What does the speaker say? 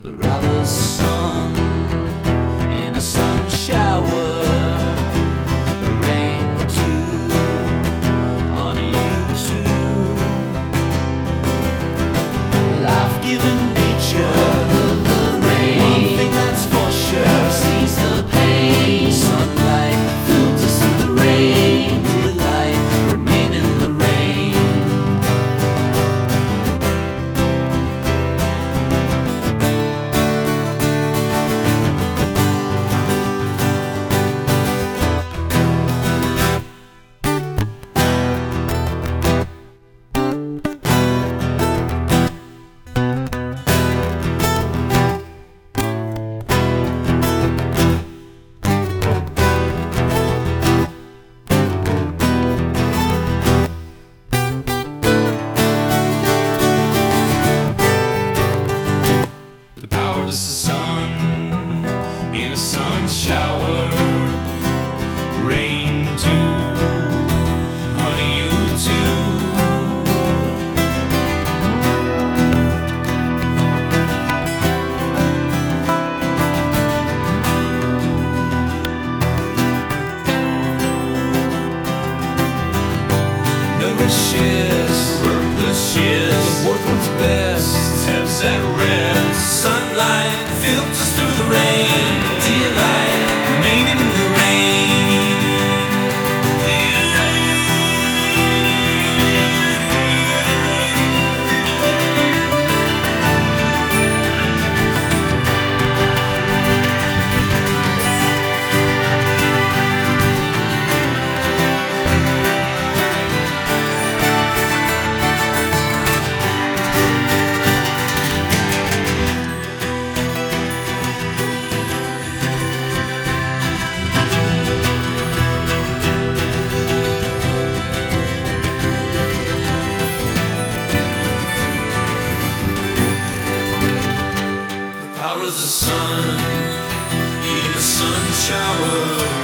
The rather sun in a sun shower, rain too on you too. Life-giving nature, the rain. One thing that's for sure, sees the pain. Sunlight filters through the rain. Delight remain in the rain. The power of the sun in a sun shower, rain too, honey you too. Nourishes, worthless, worth what's best, has that red sunlight filters through the rain. Delight remain in the rain. Power of the sun in a sun shower.